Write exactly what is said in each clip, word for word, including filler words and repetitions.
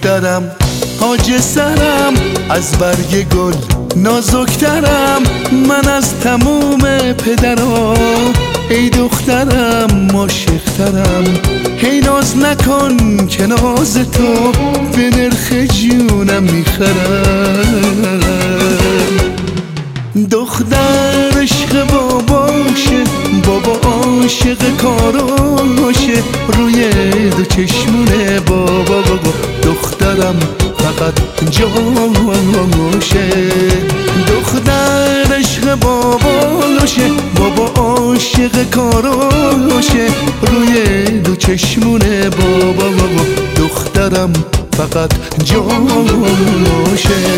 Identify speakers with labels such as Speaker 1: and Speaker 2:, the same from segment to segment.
Speaker 1: دخترم تاج سرم، از برگ گل نازکترم من از تموم پدرها. ای دخترم عاشقترم، هی ناز نکن که ناز تو به نرخ جونم میخرم. دختر عشق باباشه، بابا عاشق کاراشه، روی دو چشمونه بابا بابا دخترم فقط جاشه. دختر عشق باباشه، بابا عاشق کاراشه، روی دو چشمونه بابا بابا دخترم فقط جاشه.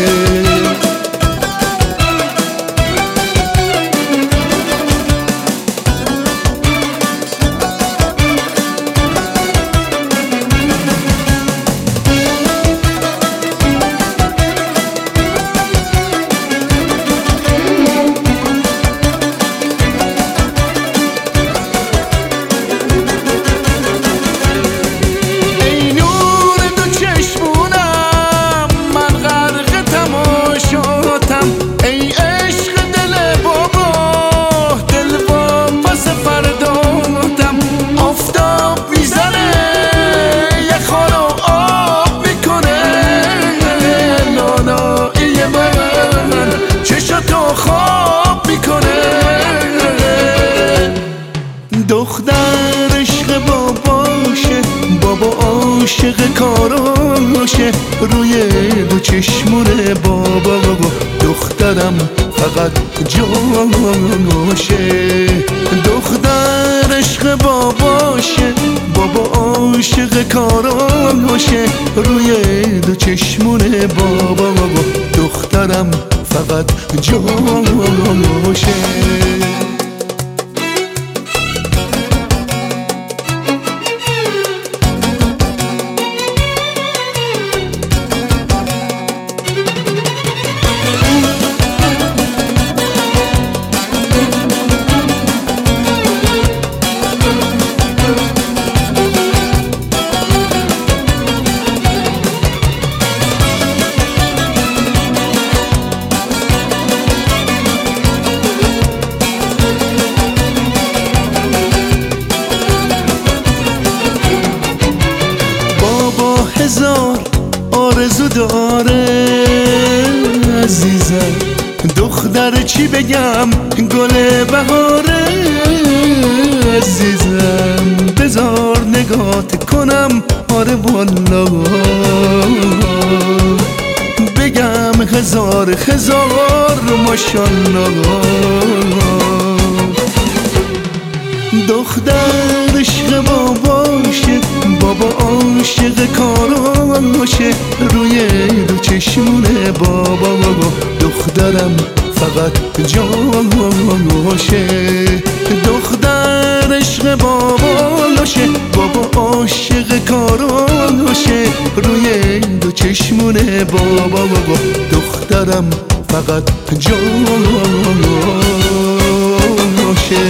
Speaker 1: دختر عشق باباشه، بابا عاشق کاراشه، روی دو چشمونه بابا بابا دخترم فقط جاشه. دختر عشق باباشه، بابا عاشق کاراشه، روی دو چشمونه بابا بابا دخترم فقط جاشه. هزار آرزو داره عزیزم، دختر چی بگم گل بهاره عزیزم. بذار نگات کنم آره والا، بگم هزار هزار ماشالله. دختر عشق باباشه، بابا عاشق کاراشه، روی دو چشمونه بابا بابا دخترم فقط جاشه. دختر عشق باباشه، بابا عاشق کاراشه، روی دو چشمونه بابا بابا دخترم فقط جاشه.